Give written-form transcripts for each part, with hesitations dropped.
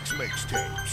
Max Mixtapes.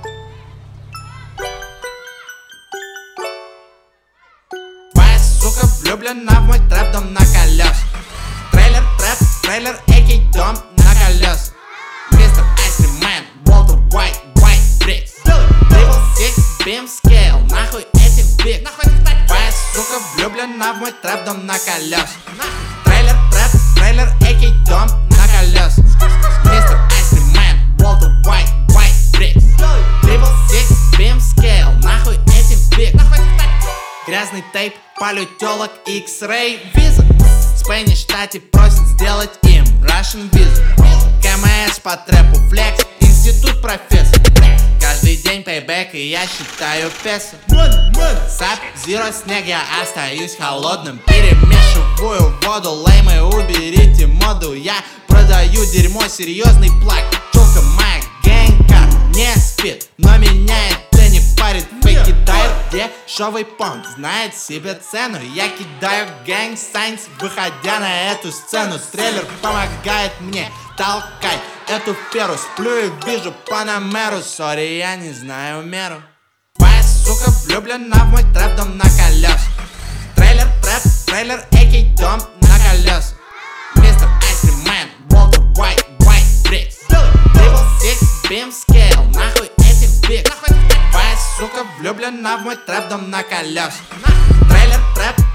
Твоя сука влюблена в мой трэп, дом на колесах. Трейлер, трэп, трейлер, экий дом на колесах. Мистер Айсримэн, Walter White, White Bricks. Triple Six, Beam Scale, нахуй этих биг. Твоя сука влюблена в мой трэп, дом на колесах. Трейлер, трэп, трейлер, экий дом на колесах. Мистер Айсримэн, Walter White, White Bricks. Triple Six, Beam Scale, нахуй этих биг. Грязный тейп, палю телок, X-Ray виза. Спэнни штате просит сделать им Russian визу. КМС по трэпу, флекс, институт профессор. Каждый день пейбэк, и я считаю песо. Сап, зеро, снег, я остаюсь холодным. Перемешиваю воду, леймы, уберите моду. Я продаю дерьмо, серьезный плак. Чулка моя гэнка не спит, но меня это не парит. Фейк кидает дешевый понт, знает себе цену. Я кидаю гэнг сайнс, выходя на эту сцену. Трейлер помогает мне толкать эту феру. Сплю и вижу Панамеру. Сори, я не знаю меру. Твоя сука влюблена в мой трэп, дом на колесах. Трейлер, трэп, трейлер, экий дом на колесах. Мистер Айсримэн, Walter White, White Bricks. Triple Six, Beam Scale, нахуй этих биг. Твоя сука влюблена в мой трэп, дом на колесах. Трейлер, трэп,